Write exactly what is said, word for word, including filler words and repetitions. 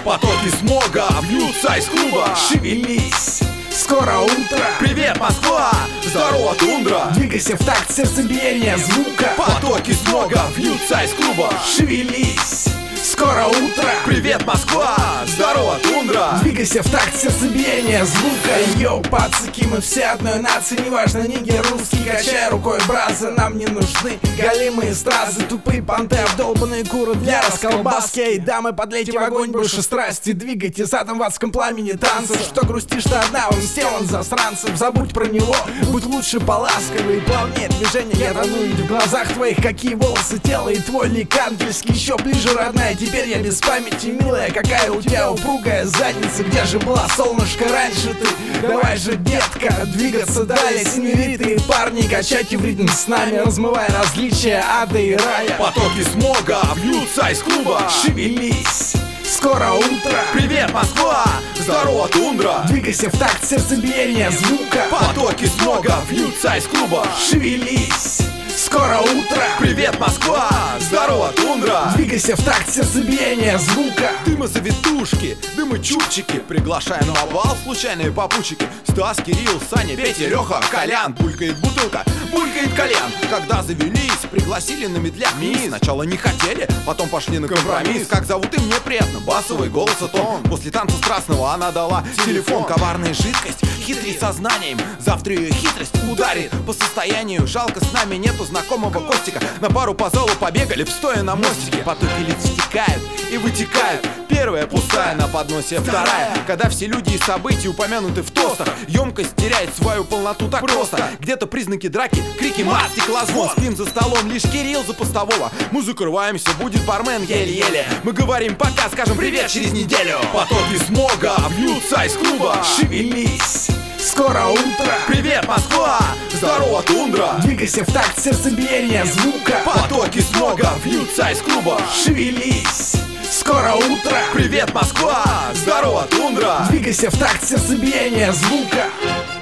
Потоки смога вьются из клуба. Шевелись, скоро утро. Привет, Москва! Здорово, тундра! Двигайся в такт сердцебиения звука. Потоки смога вьются из клуба. Шевелись, скоро утро. Привет, Москва! Здорово, тундра! Двигайся в такт сердцебиения звука. Йоу, пацаки, мы все одной нации. Неважно, нигер, русский, качай рукой, бразы. Нам не нужны голимые стразы, тупые понты, обдолбанные куры для расколбаски. Эй, дамы, подлейте в огонь больше страсти. Двигайте задом в адском пламени танцев. Что грустишь ты одна, он сделан засранцев. Забудь про него, будь лучше поласковый. Плавнее движение, я тону ведь в глазах твоих. Какие волосы, тело и твой лик ангельский. Еще ближе, родная, теперь я без памяти. Милая, какая у тебя упругая задница. Где же была, солнышко, раньше ты? Давай же, детка, двигаться далее. Синьориты и парни, качайте в ритм с нами, размывая различия ада и рая. Потоки смога вьются из клуба. Шевелись, скоро утро. Привет, Москва! Здорово, тундра! Двигайся в такт сердцебиения звука. Потоки смога вьются из клуба. Шевелись, скоро утро. Привет, Москва! Здорово, тундра! Двигайся в такт сердцебиения звука. Дымы-завитушки, дымы-чупчики. Приглашаем на бал случайные попутчики. Стас, Кирилл, Саня, Петя, Леха, Колян. Булькает бутылка, булькает кальян. Когда завелись, пригласили на медляк мисс. Сначала не хотели, потом пошли на компромисс. Как зовут им, мне приятно, басовый голос и тон. После танца страстного она дала телефон. Коварная жидкость, хитрить сознанием. Завтра ее хитрость ударит по состоянию. Жалко, с нами нету знакомого Костика. На пару по залу побегали, стоя на мостике. Потоки лиц стекают и вытекают. Первая пустая на подносе, вторая, когда все люди и события упомянуты в тостах. Емкость теряет свою полноту так просто. Где-то признаки драки, крики, мат, стеклозвон. Спим за столом, лишь Кирилл за постового. Мы закрываемся, будет бармен еле-еле. Мы говорим пока, скажем привет через неделю. Потоки смога вьются из клуба. Шевелись, скоро утро. Привет, Москва! Здорово, тундра! Двигайся в такт сердцебиения звука. Потоки смога вьются из клуба. Шевелись, скоро утро. Привет, Москва! Здорово, тундра! Двигайся в такт сердцебиения звука.